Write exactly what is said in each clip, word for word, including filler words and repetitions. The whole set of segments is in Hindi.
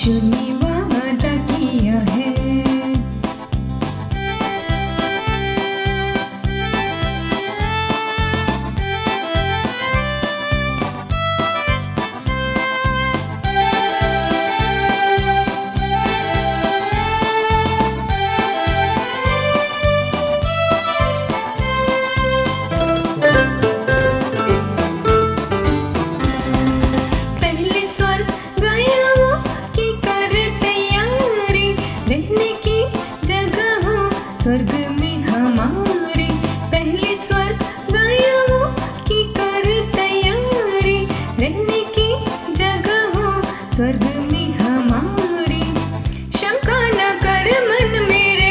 यीशु ने वादा किया है। स्वर्ग में हमारे पहले स्वर्ग गया वो की कर तैयारी, रहने की जगह हो स्वर्ग में हमारी। शंका न कर मन मेरे,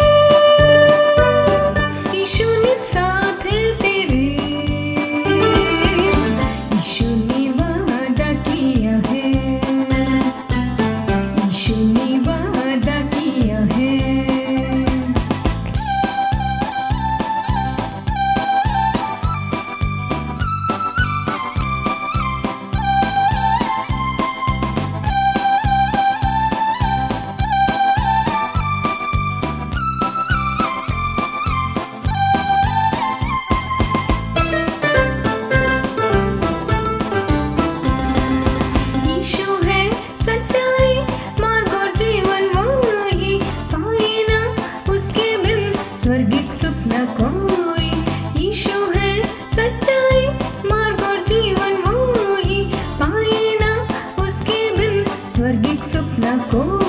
यीशु ने साथ है तेरे। यीशु ने वादा किया है, यीशु ने वादा किया है। स्वर्गिक सपना कोई, यीशु है सच्चाई मार्ग और जीवन वो ही, पाए ना उसके बिन स्वर्गिक सपना कोई।